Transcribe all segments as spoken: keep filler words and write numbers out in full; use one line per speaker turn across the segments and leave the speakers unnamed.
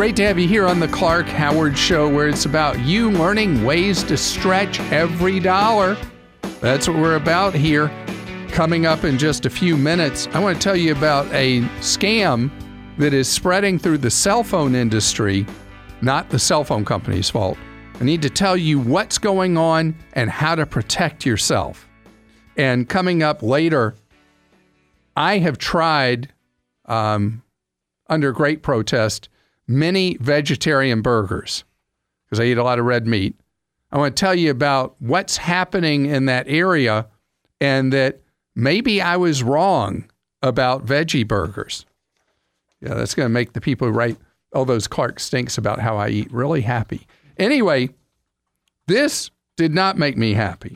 Great to have you here on the Clark Howard Show, where it's about you learning ways to stretch every dollar. That's what we're about here. Coming up in just a few minutes, I want to tell you about a scam that is spreading through the cell phone industry, not the cell phone company's fault. I need to tell you what's going on and how to protect yourself. And coming up later, I have tried, um, under great protest, many vegetarian burgers because I eat a lot of red meat. I want to tell you about what's happening in that area and that maybe I was wrong about veggie burgers. Yeah, that's going to make the people who write all those Clark stinks about how I eat really happy. Anyway, this did not make me happy.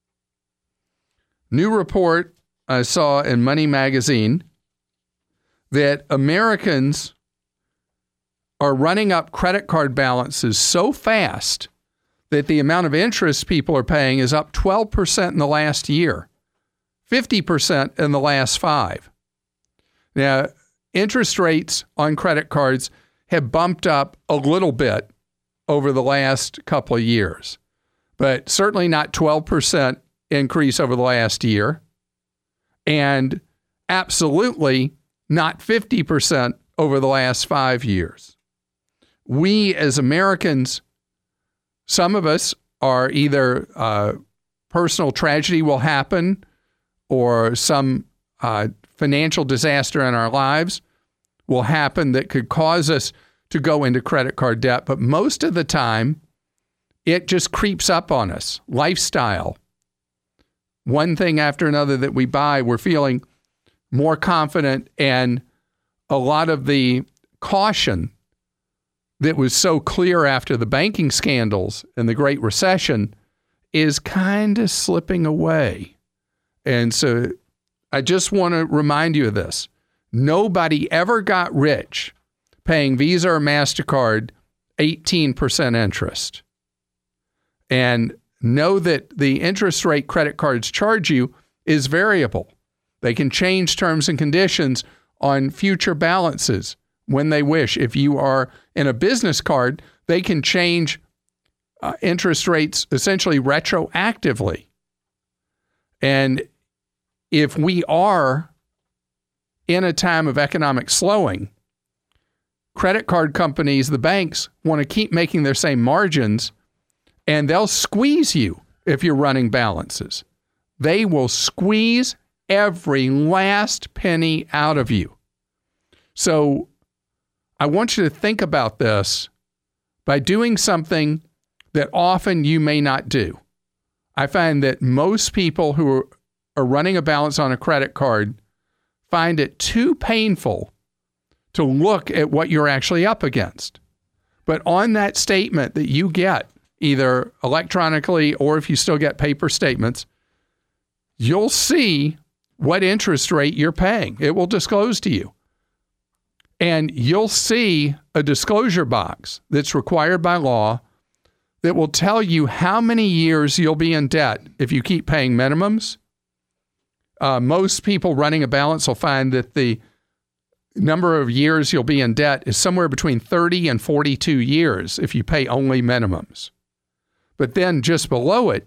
New report I saw in Money Magazine that Americans are running up credit card balances so fast that the amount of interest people are paying is up twelve percent in the last year, fifty percent in the last five. Now, interest rates on credit cards have bumped up a little bit over the last couple of years, but certainly not twelve percent increase over the last year, and absolutely not fifty percent over the last five years. We as Americans, some of us are either uh, personal tragedy will happen or some uh, financial disaster in our lives will happen that could cause us to go into credit card debt. But most of the time, it just creeps up on us. Lifestyle. One thing after another that we buy, we're feeling more confident, and a lot of the caution that was so clear after the banking scandals and the Great Recession is kind of slipping away. And so I just want to remind you of this. Nobody ever got rich paying Visa or MasterCard eighteen percent interest. And know that the interest rate credit cards charge you is variable. They can change terms and conditions on future balances when they wish. If you are in a business card, they can change uh, interest rates essentially retroactively. And if we are in a time of economic slowing, credit card companies, the banks, want to keep making their same margins, and they'll squeeze you if you're running balances. They will squeeze every last penny out of you. So I want you to think about this by doing something that often you may not do. I find that most people who are, are running a balance on a credit card find it too painful to look at what you're actually up against. But on that statement that you get, either electronically or if you still get paper statements, you'll see what interest rate you're paying. It will disclose to you. And you'll see a disclosure box that's required by law that will tell you how many years you'll be in debt if you keep paying minimums. Uh, most people running a balance will find that the number of years you'll be in debt is somewhere between thirty and forty-two years if you pay only minimums. But then just below it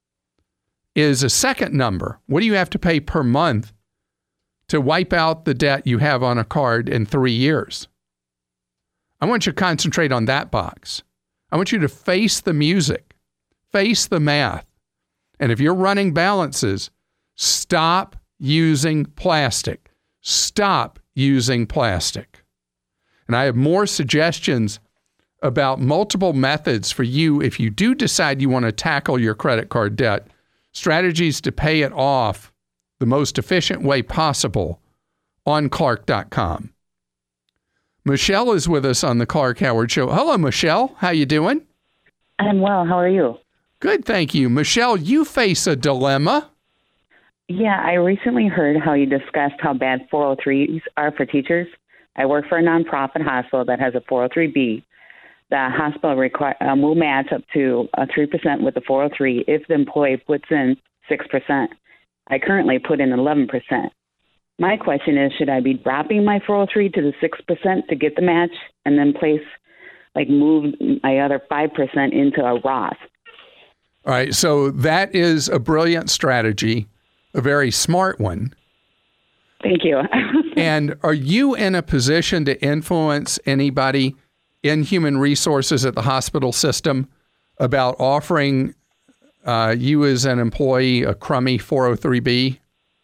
is a second number. What do you have to pay per month to wipe out the debt you have on a card in three years? I want you to concentrate on that box. I want you to face the music, face the math. And if you're running balances, stop using plastic. Stop using plastic. And I have more suggestions about multiple methods for you if you do decide you want to tackle your credit card debt, strategies to pay it off the most efficient way possible on Clark dot com. Michelle is with us on the Clark Howard Show. Hello, Michelle. How you doing?
I'm well. How are you?
Good, thank you. Michelle, you face a dilemma.
Yeah, I recently heard how you discussed how bad four oh threes are for teachers. I work for a nonprofit hospital that has a four oh three B. The hospital require, um, will match up to uh, three percent with the four oh three if the employee puts in six percent. I currently put in eleven percent. My question is, should I be dropping my four oh three to the six percent to get the match and then place, like move my other five percent into a Roth?
All right, so that is a brilliant strategy, a very smart one.
Thank you.
And are you in a position to influence anybody in human resources at the hospital system about offering uh, you as an employee a crummy four oh three B?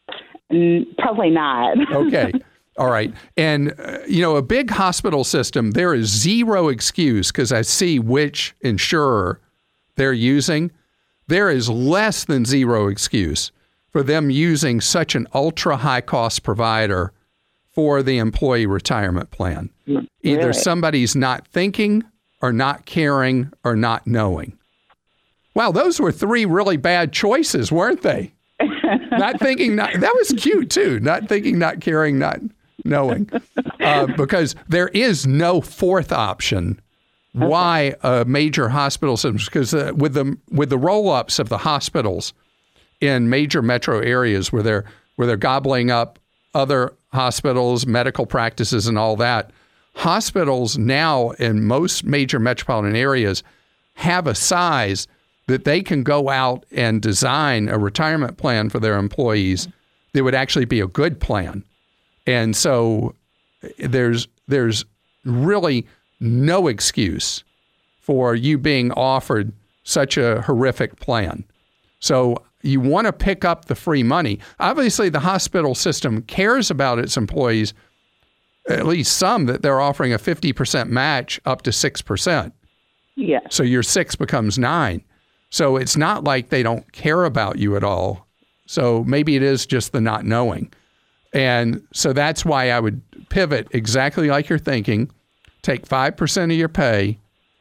Mm, probably not.
Okay. All right. And, uh, you know, a big hospital system, there is zero excuse because I see which insurer they're using. There is less than zero excuse for them using such an ultra high cost provider for the employee retirement plan.
Really?
Either somebody's not thinking or not caring or not knowing. Wow, those were three really bad choices, weren't they? Not thinking, not, that was cute too. Not thinking, not caring, not knowing. Uh, because there is no fourth option why a major hospital system, because uh, with the with the roll-ups of the hospitals in major metro areas where they're where they're gobbling up other hospitals, medical practices, and all that, hospitals now in most major metropolitan areas have a size that they can go out and design a retirement plan for their employees that would actually be a good plan. And so there's there's really no excuse for you being offered such a horrific plan. So you want to pick up the free money. Obviously, the hospital system cares about its employees, at least some, that they're offering a fifty percent match up to six percent.
Yeah.
So your six becomes nine. So it's not like they don't care about you at all. So maybe it is just the not knowing. And so that's why I would pivot exactly like you're thinking. Take five percent of your pay,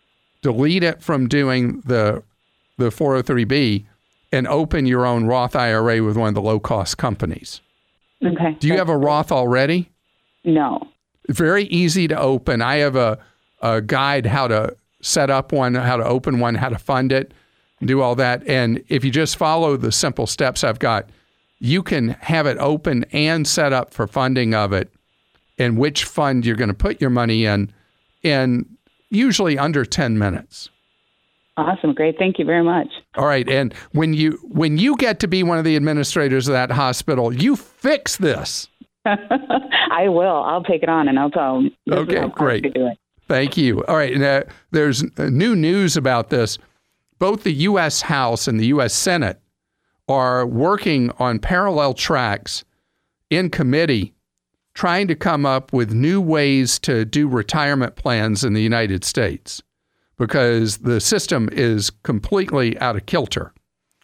delete it from doing the the four oh three B, and open your own Roth I R A with one of the low-cost companies.
Okay.
Do you have a Roth already?
No.
Very easy to open. I have a, a guide how to set up one, how to open one, how to fund it, and do all that. And if you just follow the simple steps I've got, you can have it open and set up for funding of it and which fund you're going to put your money in in usually under ten minutes.
Awesome. Great. Thank you very much.
All right. And when you when you get to be one of the administrators of that hospital, you fix this.
I will. I'll take it on and I'll tell them. This
Okay,
is how
great.
to do it.
Thank you. All right. Now, there's new news about this. Both the U S House and the U S Senate are working on parallel tracks in committee trying to come up with new ways to do retirement plans in the United States because the system is completely out of kilter.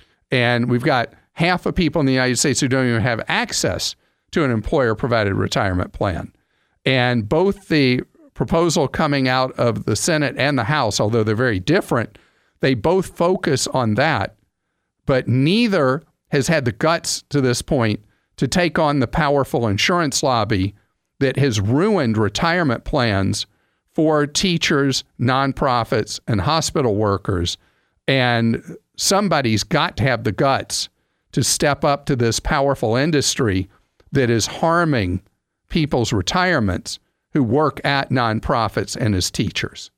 And we've got half of people in the United States who don't even have access to an employer-provided retirement plan. And both the proposal coming out of the Senate and the House, although they're very different, they both focus on that, but neither has had the guts to this point to take on the powerful insurance lobby that has ruined retirement plans for teachers, nonprofits, and hospital workers. And somebody's got to have the guts to step up to this powerful industry that is harming people's retirements who work at nonprofits and as teachers.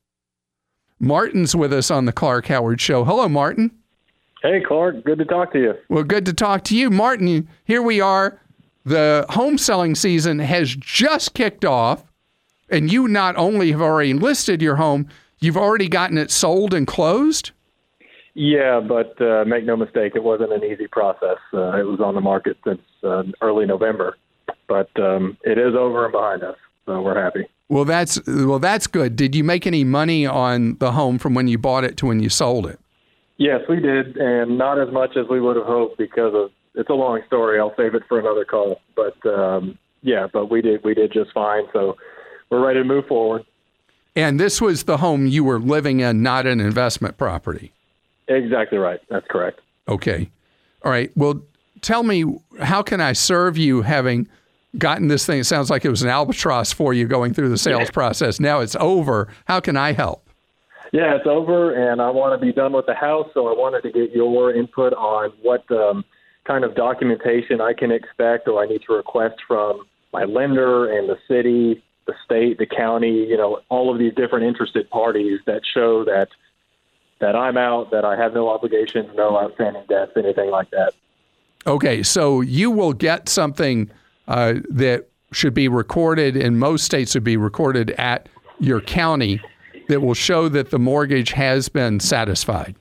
Martin's with us on the Clark Howard Show. Hello, Martin.
Hey, Clark. Good to talk to you.
Well, good to talk to you. Martin, here we are. The home selling season has just kicked off, and you not only have already listed your home, you've already gotten it sold and closed?
Yeah, but uh, make no mistake, it wasn't an easy process. Uh, it was on the market since uh, early November, but um, it is over and behind us, so we're happy.
Well, that's well, that's good. Did you make any money on the home from when you bought it to when you sold it?
Yes, we did, and not as much as we would have hoped because of it's a long story. I'll save it for another call. But um, yeah, but we did we did just fine. So we're ready to move forward.
And this was the home you were living in, not an investment property.
Exactly right. That's correct.
Okay. All right. Well, tell me, how can I serve you having gotten this thing? It sounds like it was an albatross for you going through the sales yeah. process. Now it's over. How can I help?
Yeah, it's over, and I want to be done with the house, so I wanted to get your input on what, um, kind of documentation I can expect or I need to request from my lender and the city, the state, the county, you know, all of these different interested parties that show that that I'm out, that I have no obligations, no outstanding debts, anything like that.
Okay, so you will get something uh, that should be recorded, in most states would be recorded at your county, that will show that the mortgage has been satisfied.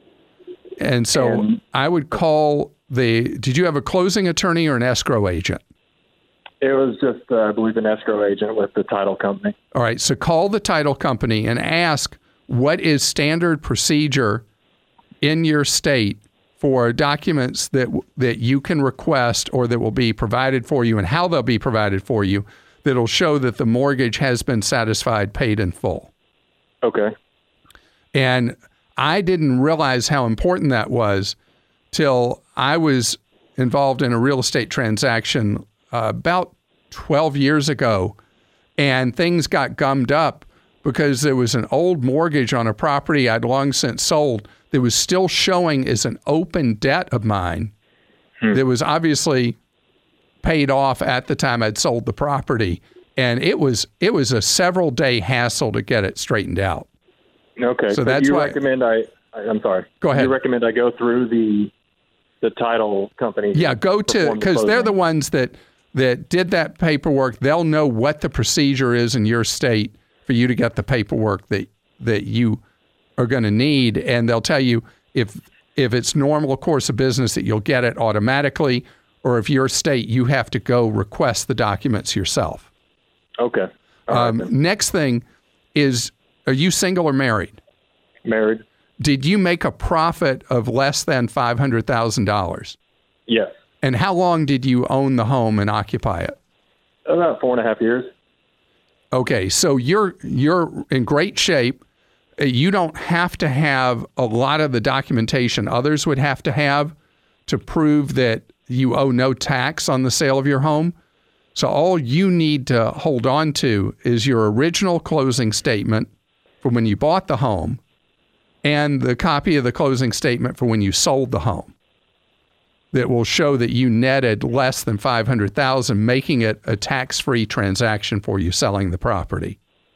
And so and, I would call the, did you have a closing attorney or an escrow agent?
It was just, uh, I believe, an escrow agent with the title company.
All right, so call the title company and ask what is standard procedure in your state for documents that that you can request or that will be provided for you, and how they'll be provided for you, that'll show that the mortgage has been satisfied, paid in full.
Okay.
And I didn't realize how important that was till I was involved in a real estate transaction uh, about twelve years ago, and things got gummed up because there was an old mortgage on a property I'd long since sold that was still showing as an open debt of mine hmm. that was obviously paid off at the time I'd sold the property. And it was it was a several day hassle to get it straightened out.
Okay. So, so that's you why recommend I, I I'm sorry.
Go ahead.
You recommend I go through the the title company?
Yeah, go to, because they're the ones that that did that paperwork. They'll know what the procedure is in your state for you to get the paperwork that that you are going to need, and they'll tell you if if it's normal course of business that you'll get it automatically, or if your state you have to go request the documents yourself.
Okay.
Um,
right,
next thing is, are you single or married?
Married.
Did you make a profit of less than five hundred thousand dollars?
Yes.
And how long did you own the home and occupy it?
About four and a half years.
Okay, so you're you're in great shape. You don't have to have a lot of the documentation others would have to have to prove that you owe no tax on the sale of your home. So all you need to hold on to is your original closing statement from when you bought the home and the copy of the closing statement for when you sold the home that will show that you netted less than five hundred thousand dollars, making it a tax-free transaction for you selling the property.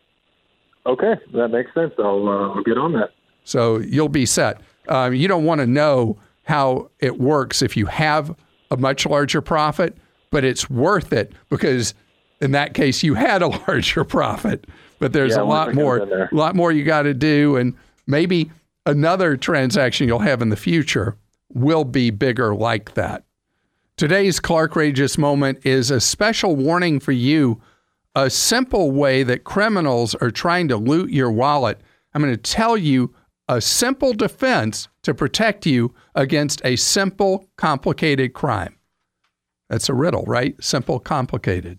Okay, that makes sense. I'll, uh, I'll get on that.
So you'll be set. Um, you don't want to know how it works if you have a much larger profit, but it's worth it because in that case you had a larger profit. But there's
yeah,
a lot more, a lot more you got to do, and maybe another transaction you'll have in the future will be bigger like that. Today's Clarkrageous Moment is a special warning for you, a simple way that criminals are trying to loot your wallet. I'm going to tell you a simple defense to protect you against a simple, complicated crime. That's a riddle, right? Simple, complicated.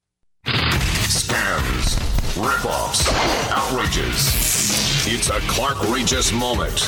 Scams, ripoffs, outrages. It's a Clarkrageous Moment.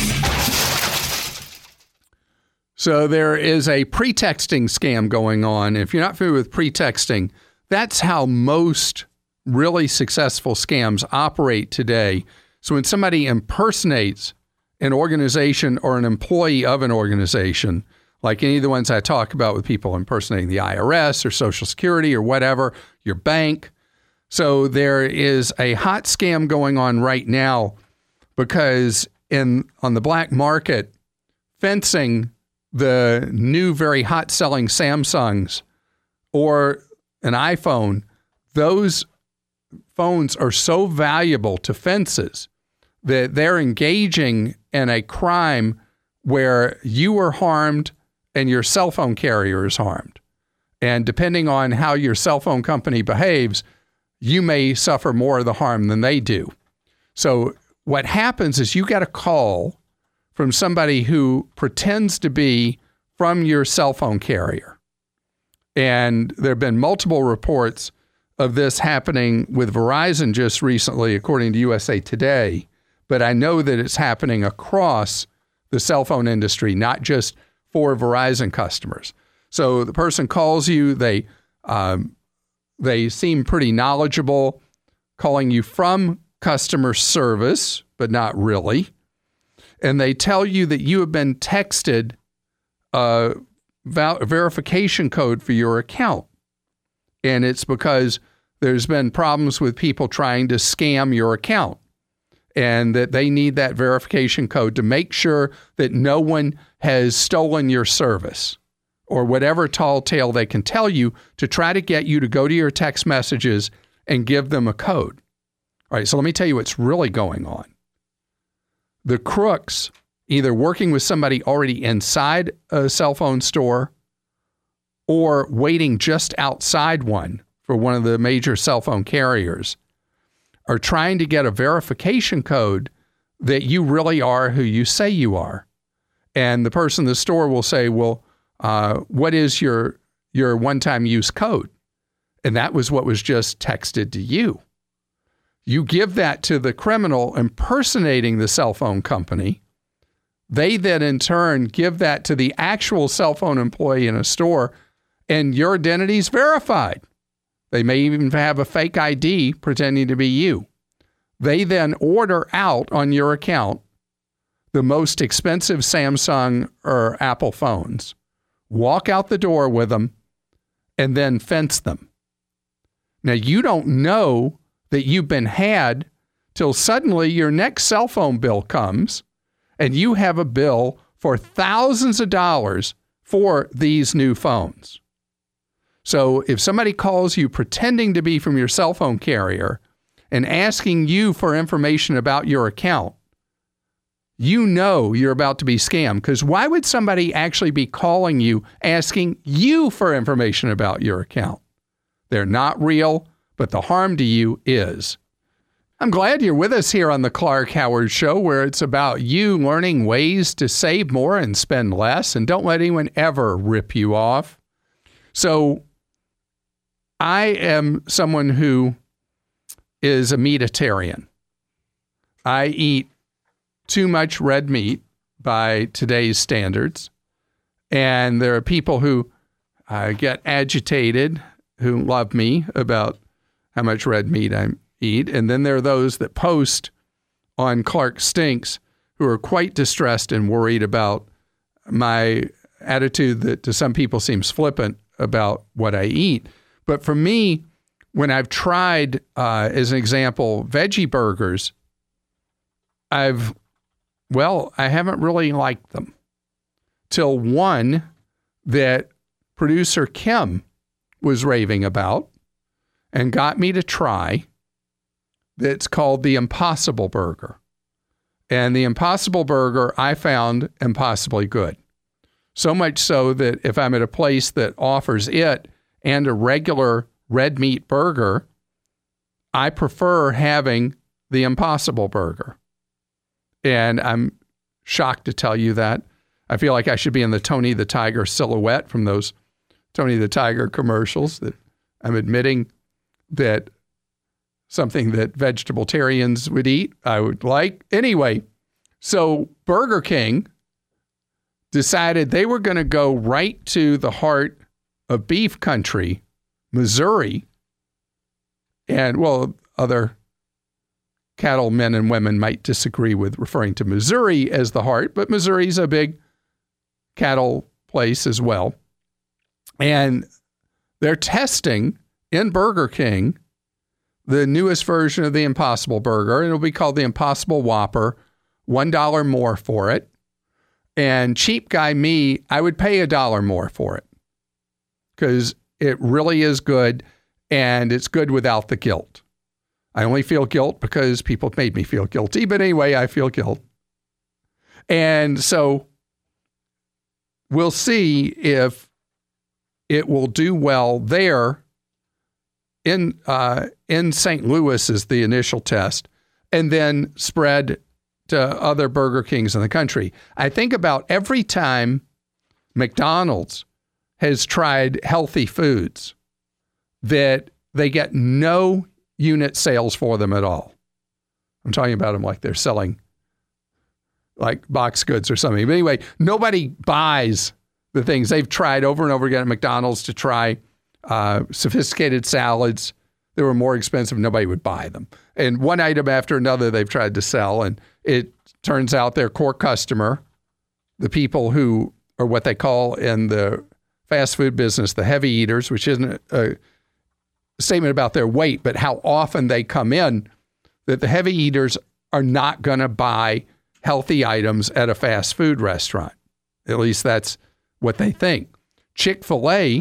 So there is a pretexting scam going on. If you're not familiar with pretexting, that's how most really successful scams operate today. So when somebody impersonates an organization or an employee of an organization, like any of the ones I talk about with people impersonating the I R S or Social Security or whatever, your bank. So there is a hot scam going on right now because in on the black market, fencing the new very hot selling Samsungs or an iPhone, those phones are so valuable to fences that they're engaging in a crime where you were harmed and your cell phone carrier is harmed. And depending on how your cell phone company behaves, you may suffer more of the harm than they do. So what happens is you get a call from somebody who pretends to be from your cell phone carrier. And there have been multiple reports of this happening with Verizon just recently, according to U S A Today. But I know that it's happening across the cell phone industry, not just for Verizon customers. So the person calls you, they um, they seem pretty knowledgeable, calling you from customer service, but not really. And they tell you that you have been texted uh, val- verification code for your account. And it's because there's been problems with people trying to scam your account, and that they need that verification code to make sure that no one has stolen your service, or whatever tall tale they can tell you to try to get you to go to your text messages and give them a code. All right, so let me tell you what's really going on. The crooks, either working with somebody already inside a cell phone store or waiting just outside one for one of the major cell phone carriers, are trying to get a verification code that you really are who you say you are. And the person in the store will say, well, uh, what is your your one-time use code? And that was what was just texted to you. You give that to the criminal impersonating the cell phone company. They then in turn give that to the actual cell phone employee in a store, and your identity is verified. They may even have a fake I D pretending to be you. They then order out on your account the most expensive Samsung or Apple phones, walk out the door with them, and then fence them. Now, you don't know that you've been had till suddenly your next cell phone bill comes and you have a bill for thousands of dollars for these new phones. So if somebody calls you pretending to be from your cell phone carrier and asking you for information about your account, you know you're about to be scammed, because why would somebody actually be calling you asking you for information about your account? They're not real, but the harm to you is. I'm glad you're with us here on the Clark Howard Show, where it's about you learning ways to save more and spend less, and don't let anyone ever rip you off. So I am someone who is a meatitarian. I eat too much red meat by today's standards. And there are people who uh, get agitated, who love me about how much red meat I eat. And then there are those that post on Clark Stinks who are quite distressed and worried about my attitude that to some people seems flippant about what I eat. But for me, when I've tried, uh, as an example, veggie burgers, I've, well, I haven't really liked them. Till one that producer Kim was raving about and got me to try, that's called the Impossible Burger. And the Impossible Burger I found impossibly good. So much so that if I'm at a place that offers it and a regular red meat burger, I prefer having the Impossible Burger. And I'm shocked to tell you that. I feel like I should be in the Tony the Tiger silhouette from those Tony the Tiger commercials, that I'm admitting that something that vegetarians would eat, I would like. Anyway, so Burger King decided they were going to go right to the heart of beef country, Missouri, and, well, other cattle men and women might disagree with referring to Missouri as the heart, but Missouri's a big cattle place as well. And they're testing in Burger King the newest version of the Impossible Burger, and it'll be called the Impossible Whopper, one dollar more for it. And cheap guy me, I would pay a dollar more for it because it really is good, and it's good without the guilt. I only feel guilt because people made me feel guilty, but anyway, I feel guilt. And so we'll see if it will do well there. In uh, in Saint Louis is the initial test, and then spread to other Burger Kings in the country. I think about every time McDonald's has tried healthy foods that they get no unit sales for them at all. I'm talking about them like they're selling like box goods or something. But anyway, nobody buys the things. They've tried over and over again at McDonald's to try Uh, sophisticated salads. They were more expensive. Nobody would buy them. And one item after another they've tried to sell. And it turns out their core customer, the people who are what they call in the fast food business, the heavy eaters, which isn't a statement about their weight, but how often they come in, that the heavy eaters are not going to buy healthy items at a fast food restaurant. At least that's what they think. Chick-fil-A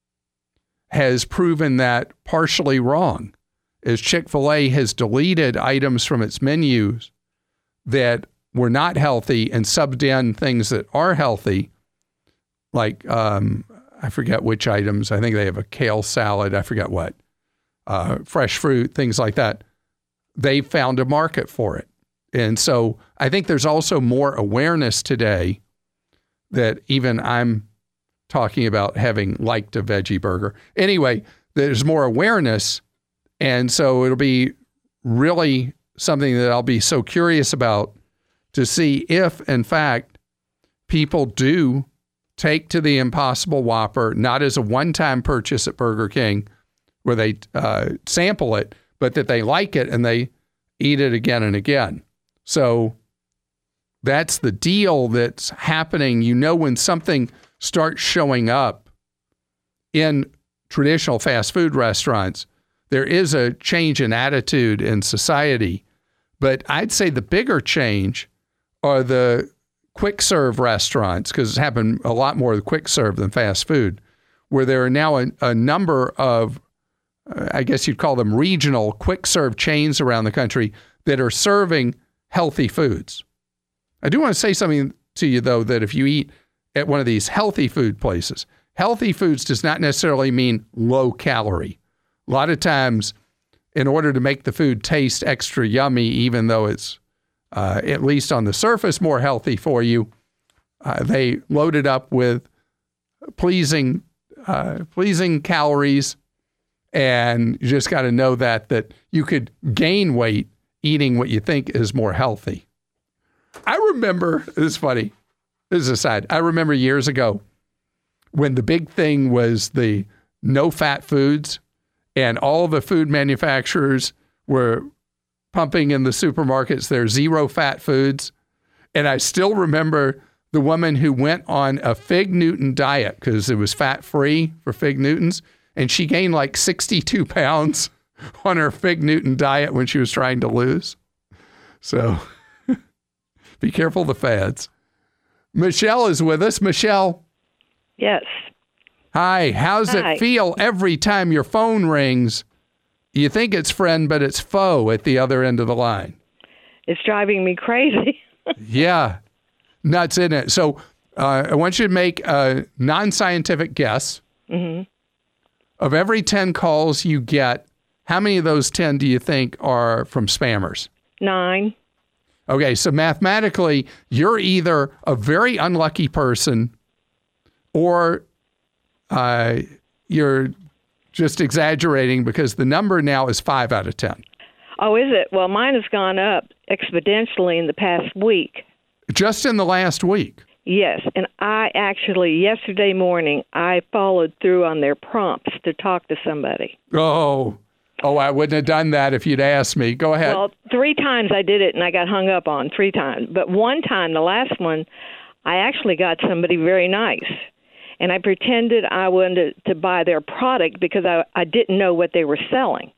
has proven that partially wrong, as Chick-fil-A has deleted items from its menus that were not healthy and subbed in things that are healthy, like, um, I forget which items. I think they have a kale salad. I forget what. Uh, fresh fruit, things like that. They found a market for it. And so I think there's also more awareness today that even I'm talking about having liked a veggie burger. Anyway, there's more awareness. And so it'll be really something that I'll be so curious about to see if, in fact, people do take to the Impossible Whopper, not as a one-time purchase at Burger King where they uh, sample it, but that they like it and they eat it again and again. So that's the deal that's happening. You know, when something starts showing up in traditional fast food restaurants, there is a change in attitude in society. But I'd say the bigger change are the quick serve restaurants, because it's happened a lot more with quick serve than fast food, where there are now a, a number of, uh, I guess you'd call them regional quick serve chains around the country that are serving healthy foods. I do want to say something to you, though, that if you eat at one of these healthy food places, healthy foods does not necessarily mean low calorie. A lot of times, in order to make the food taste extra yummy, even though it's uh, at least on the surface more healthy for you, uh, they load it up with pleasing, uh, pleasing calories, and you just got to know that that you could gain weight eating what you think is more healthy. I remember, this is funny, this is a side, I remember years ago when the big thing was the no-fat foods, and all the food manufacturers were pumping in the supermarkets their zero-fat foods. And I still remember the woman who went on a Fig Newton diet because it was fat-free for Fig Newtons, and she gained like sixty-two pounds on her Fig Newton diet when she was trying to lose. So be careful of the fads. Michelle is with us. Michelle.
Yes.
Hi. How's
Hi.
it feel every time your phone rings? You think it's friend, but it's foe at the other end of the line.
It's driving me crazy.
Yeah. Nuts, isn't it? So uh, I want you to make a non-scientific guess.
Mm-hmm.
Of every ten calls you get, how many of those ten do you think are from spammers?
Nine.
Okay, so mathematically, you're either a very unlucky person or uh, you're just exaggerating, because the number now is five out of ten.
Oh, is it? Well, mine has gone up exponentially in the past week.
Just in the last week?
Yes, and I actually, yesterday morning, I followed through on their prompts to talk to somebody.
Oh, oh, I wouldn't have done that if you'd asked me. Go ahead.
Well, three times I did it, and I got hung up on three times. But one time, the last one, I actually got somebody very nice. And I pretended I wanted to buy their product because I, I didn't know what they were selling.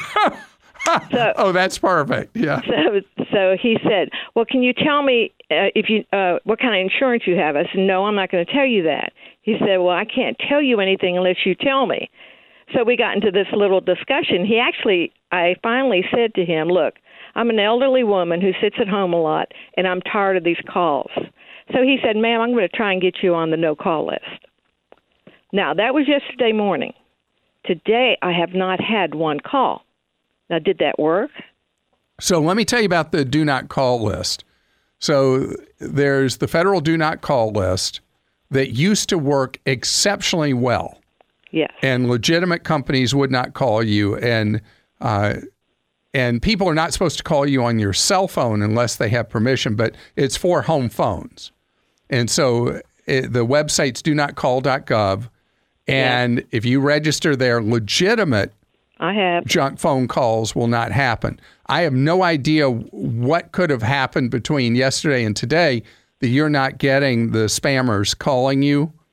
So,
oh, that's perfect. Yeah.
So, so he said, "Well, can you tell me uh, if you uh, what kind of insurance you have?" I said, "No, I'm not going to tell you that." He said, "Well, I can't tell you anything unless you tell me." So we got into this little discussion. He actually, I finally said to him, "Look, I'm an elderly woman who sits at home a lot, and I'm tired of these calls." So he said, "Ma'am, I'm going to try and get you on the no-call list." Now, that was yesterday morning. Today, I have not had one call. Now, did that work?
So let me tell you about the do not call list. So there's the federal do not call list that used to work exceptionally well.
Yes.
And legitimate companies would not call you. And uh, and people are not supposed to call you on your cell phone unless they have permission, but it's for home phones. And so it, the website's do not call dot gov. And yes. If you register there, legitimate
I have.
junk phone calls will not happen. I have no idea what could have happened between yesterday and today that you're not getting the spammers calling you.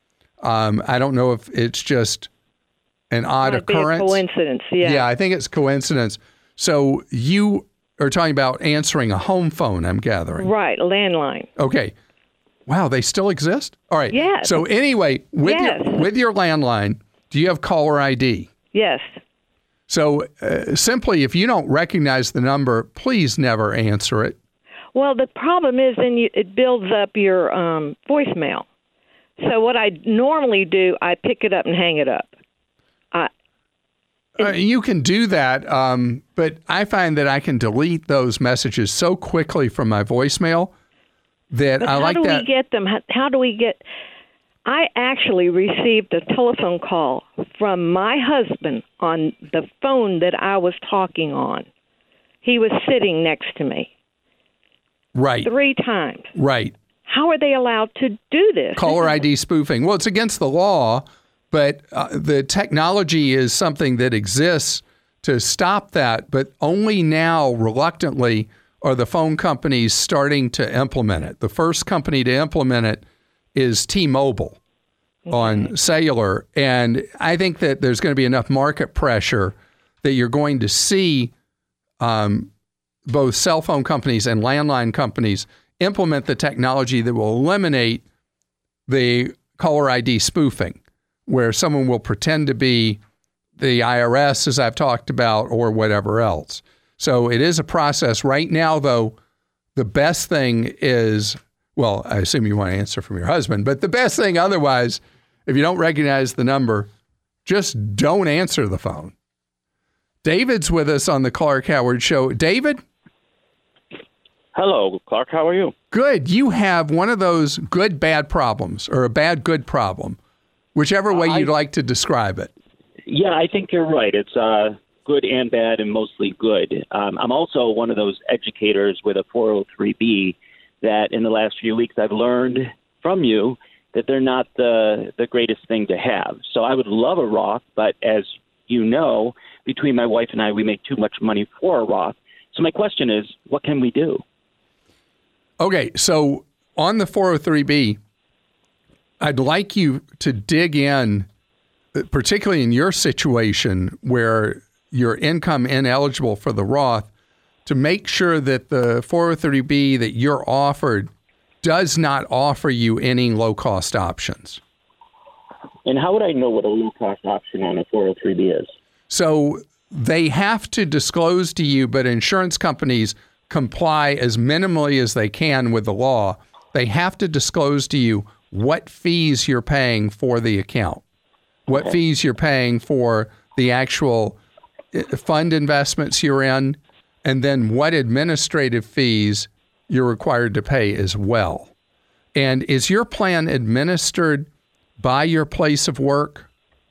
Um, I don't know if it's just an odd
Might be a
occurrence.
coincidence, yeah.
Yeah, I think it's coincidence. So you are talking about answering a home phone, I'm gathering.
Right, a landline.
Okay. Wow, they still exist? All right.
Yes.
So anyway, with
Yes.
your with your landline, do you have caller I D?
Yes.
So uh, simply, if you don't recognize the number, please never answer it.
Well, the problem is then you, it builds up your um, voicemail. So what I normally do, I pick it up and hang it up. I,
Uh, you can do that, um, but I find that I can delete those messages so quickly from my voicemail that
but
I
how
like
do
that.
we get them? How, how do we get? I actually received a telephone call from my husband on the phone that I was talking on. He was sitting next to me
Right,
three times.
right.
How are they allowed to do this?
Caller I D spoofing. Well, it's against the law, but uh, the technology is something that exists to stop that. But only now, reluctantly, are the phone companies starting to implement it. The first company to implement it is T-Mobile okay. on cellular. And I think that there's going to be enough market pressure that you're going to see um, both cell phone companies and landline companies implement the technology that will eliminate the caller I D spoofing, where someone will pretend to be the I R S, as I've talked about, or whatever else. So it is a process. Right now, though, the best thing is, well, I assume you want to answer from your husband, but the best thing otherwise, if you don't recognize the number, just don't answer the phone. David's with us on the Clark Howard Show. David?
Hello, Clark. How are you?
Good. You have one of those good-bad problems, or a bad-good problem, whichever way
I,
you'd like to describe it.
Yeah, I think you're right. It's uh, good and bad, and mostly good. Um, I'm also one of those educators with a four oh three B that in the last few weeks I've learned from you that they're not the, the greatest thing to have. So I would love a Roth, but as you know, between my wife and I, we make too much money for a Roth. So my question is, what can we do?
Okay, so on the four oh three B, I'd like you to dig in, particularly in your situation where you're income ineligible for the Roth, to make sure that the four oh three B that you're offered does not offer you any low-cost options.
And how would I know what a low-cost option on a four oh three B is?
So they have to disclose to you, but insurance companies comply as minimally as they can with the law. They have to disclose to you what fees you're paying for the account, what okay. fees you're paying for the actual fund investments you're in, and then what administrative fees you're required to pay as well. And is your plan administered by your place of work?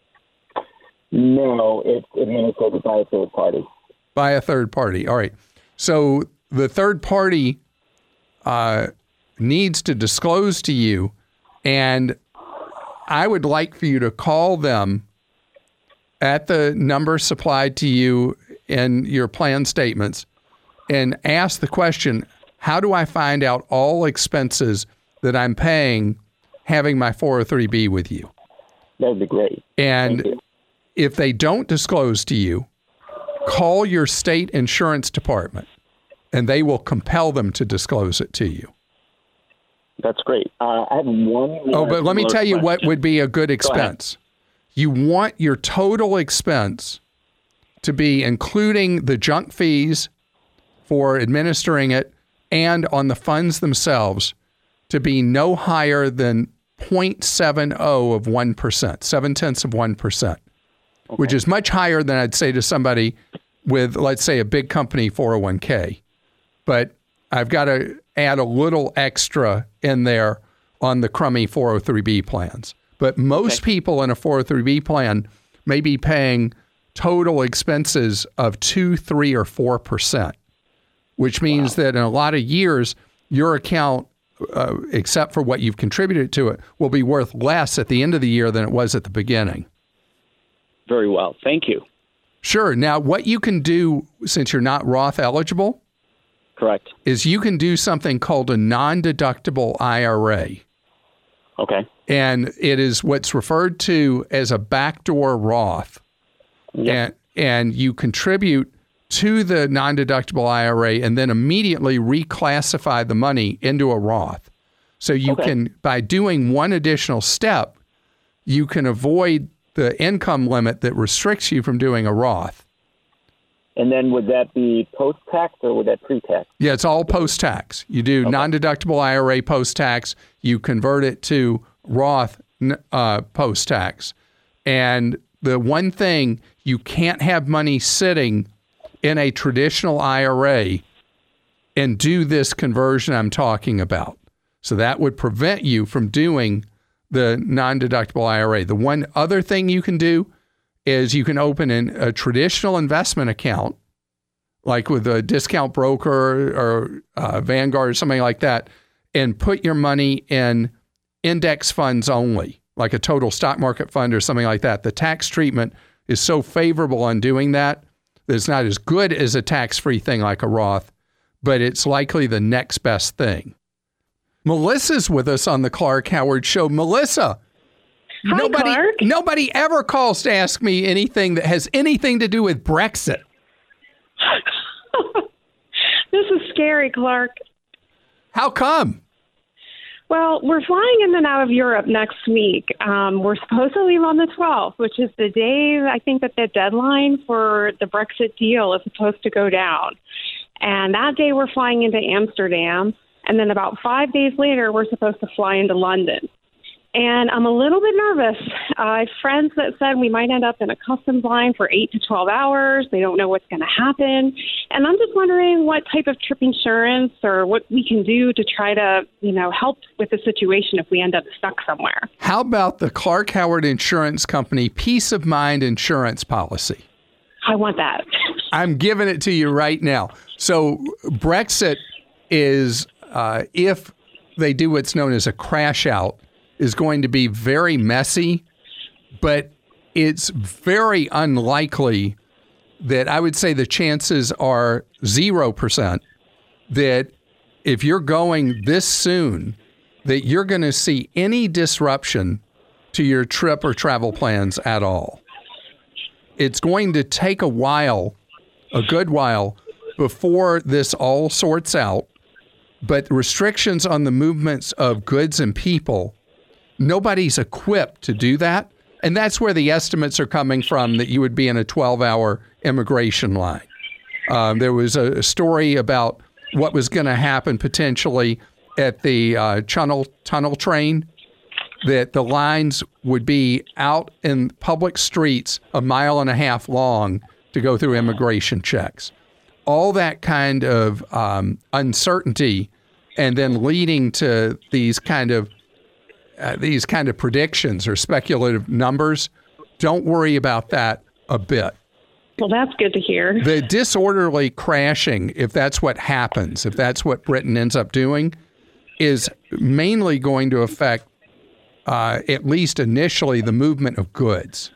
No, it's administered by a third party.
By a third party. All right. So the third party uh, needs to disclose to you, and I would like for you to call them at the number supplied to you in your plan statements and ask the question, how do I find out all expenses that I'm paying having my four oh three B with you?
That would be great.
And if they don't disclose to you, call your state insurance department, and they will compel them to disclose it to you.
That's great. Uh, I have one.
Oh, but let me tell you
question.
what would be a good expense. You want your total expense to be including the junk fees for administering it and on the funds themselves to be no higher than zero point seven zero of one percent, seven tenths of one percent, okay. which is much higher than I'd say to somebody with, let's say, a big company four oh one k. But I've got to add a little extra in there on the crummy four oh three B plans. But most okay. people in a four oh three B plan may be paying total expenses of two, three, or four percent, which means wow. that in a lot of years, your account, uh, except for what you've contributed to it, will be worth less at the end of the year than it was at the beginning.
Very well. Thank you.
Sure. Now, what you can do, since you're not Roth eligible,
correct,
is you can do something called a non-deductible I R A.
Okay.
And it is what's referred to as a backdoor Roth.
Yep.
And, and you contribute to the non-deductible I R A and then immediately reclassify the money into a Roth. So you
Okay.
can, by doing one additional step, you can avoid the income limit that restricts you from doing a Roth.
And then would that be post-tax or would that pre-tax?
Yeah, it's all post-tax. You do
Okay.
non-deductible I R A post-tax, you convert it to Roth uh, post-tax. And the one thing, you can't have money sitting in a traditional I R A and do this conversion I'm talking about. So that would prevent you from doing the non-deductible I R A. The one other thing you can do is you can open an, a traditional investment account, like with a discount broker or uh, Vanguard or something like that, and put your money in index funds only, like a total stock market fund or something like that. The tax treatment is so favorable on doing that that it's not as good as a tax-free thing like a Roth, but it's likely the next best thing. Melissa's with us on the Clark Howard Show. Melissa,
Hi,
nobody,
Clark.
nobody ever calls to ask me anything that has anything to do with Brexit.
This is scary, Clark.
How come?
Well, we're flying in and out of Europe next week. Um, we're supposed to leave on the twelfth, which is the day I think that the deadline for the Brexit deal is supposed to go down. And that day we're flying into Amsterdam. And then about five days later, we're supposed to fly into London. And I'm a little bit nervous. Uh, I have friends that said we might end up in a customs line for eight to twelve hours. They don't know what's going to happen. And I'm just wondering what type of trip insurance or what we can do to try to, you know, help with the situation if we end up stuck somewhere.
How about the Clark Howard Insurance Company Peace of Mind insurance policy?
I want that.
I'm giving it to you right now. So Brexit is, uh, if they do what's known as a crash out, is going to be very messy, but it's very unlikely that I would say the chances are zero percent that if you're going this soon, that you're going to see any disruption to your trip or travel plans at all. It's going to take a while, a good while, before this all sorts out, but restrictions on the movements of goods and people, nobody's equipped to do that. And that's where the estimates are coming from that you would be in a twelve-hour immigration line. Um, there was a, a story about what was going to happen potentially at the uh, tunnel, tunnel train, that the lines would be out in public streets a mile and a half long to go through immigration checks. All that kind of um, uncertainty and then leading to these kind of Uh, these kind of predictions or speculative numbers, don't worry about that a bit.
Well, that's good to hear.
The disorderly crashing, if that's what happens, if that's what Britain ends up doing, is mainly going to affect, uh, at least initially, the movement of goods.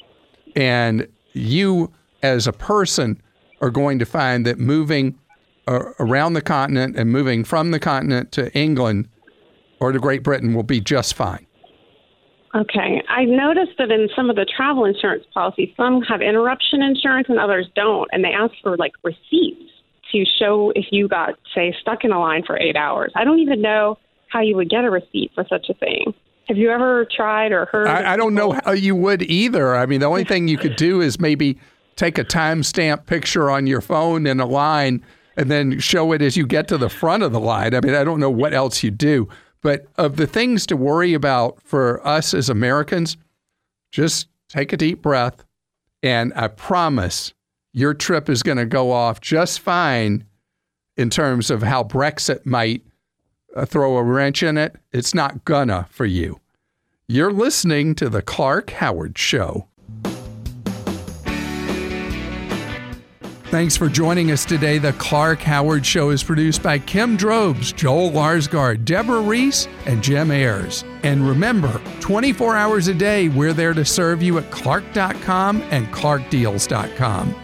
And you, as a person, are going to find that moving uh, around the continent and moving from the continent to England or to Great Britain will be just fine.
Okay. I've noticed that in some of the travel insurance policies, some have interruption insurance and others don't. And they ask for like receipts to show if you got, say, stuck in a line for eight hours. I don't even know how you would get a receipt for such a thing. Have you ever tried or heard?
I, I don't know how you would either. I mean, the only thing you could do is maybe take a timestamp picture on your phone in a line and then show it as you get to the front of the line. I mean, I don't know what else you do. But of the things to worry about for us as Americans, just take a deep breath, and I promise your trip is going to go off just fine in terms of how Brexit might uh, throw a wrench in it. It's not gonna for you. You're listening to The Clark Howard Show. Thanks for joining us today. The Clark Howard Show is produced by Kim Drobes, Joel Larsgaard, Deborah Reese, and Jim Ayers. And remember, twenty-four hours a day, we're there to serve you at clark dot com and clark deals dot com.